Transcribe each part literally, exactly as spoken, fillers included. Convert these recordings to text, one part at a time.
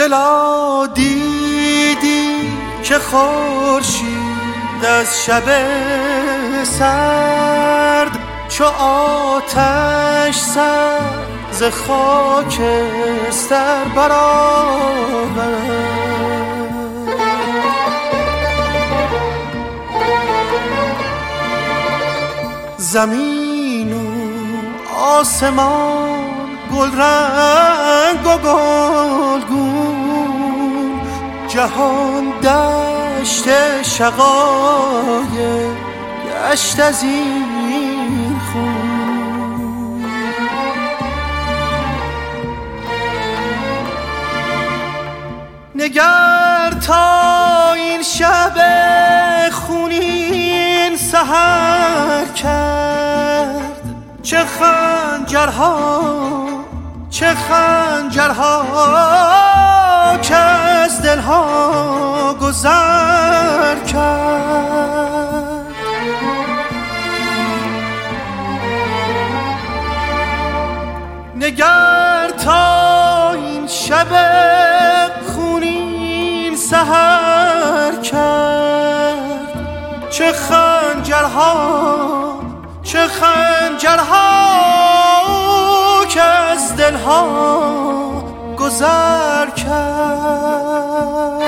دلا دیدی که خورشید از شب سرد چو آتش سر ز خاکستر برآورد. زمین و آسمان گل رنگ و گلگون، جهان دشت شقایق گشت از این خون. نگر تا این شب خونین سحر کرد، چه خنجرها چه خنجرها که از دلها گذر کرد. نگر تا این شب خونین سحر کرد، چه خنجرها چه خنجرها که از دلها گذر کرد.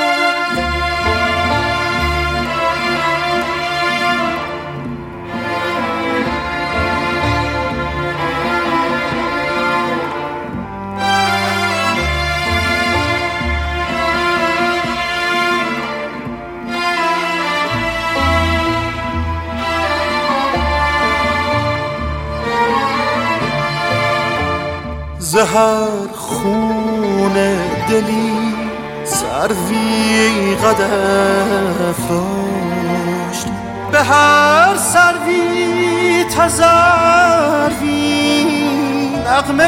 زهر خون دلی سروی قدف داشت، به هر سروی تذروی نغمه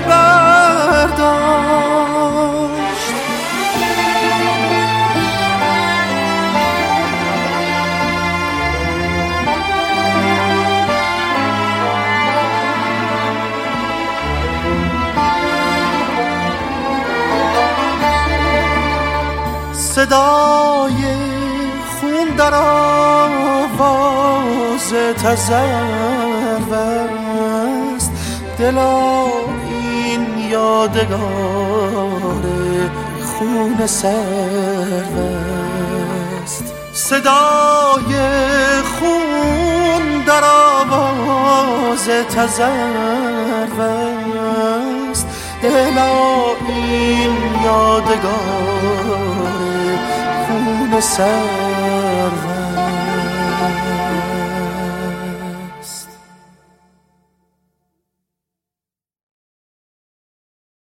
برداشت. صدای خون در آواز تذرو است، دلا این یادگار خون سرو است. صدای خون در آواز تذرو است، دلا این یادگار خون سرو.